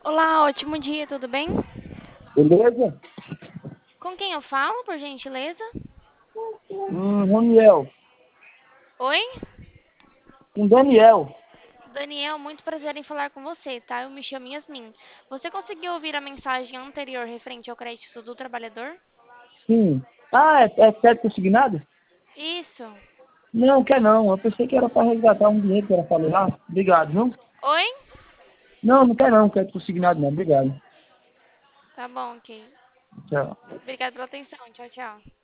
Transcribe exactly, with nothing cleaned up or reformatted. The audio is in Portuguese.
Olá, ótimo dia, tudo bem? Beleza? Com quem eu falo, por gentileza? Hum, Roniel. Oi? Com Daniel. Daniel, muito prazer em falar com você, tá? Eu me chamo Yasmin. Você conseguiu ouvir a mensagem anterior referente ao crédito do trabalhador? Sim. Ah, é, é crédito consignado? Isso. Não, quer não. Eu pensei que era para resgatar um dinheiro que era para levar. Obrigado, viu? Oi? Não, não quer não. Crédito consignado não. Obrigado. Tá bom, ok. Tchau. Obrigada pela atenção. Tchau, tchau.